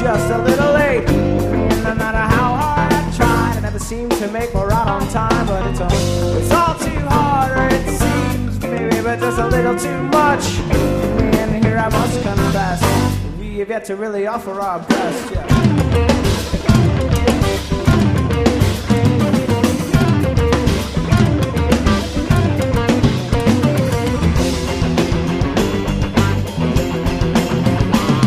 just a little late. And no matter how hard I tried, I never seem to make more out on time. But it's all too hard, or it seems, maybe, but just a little too much. And here I must confess, we have yet to really offer our best. Yeah.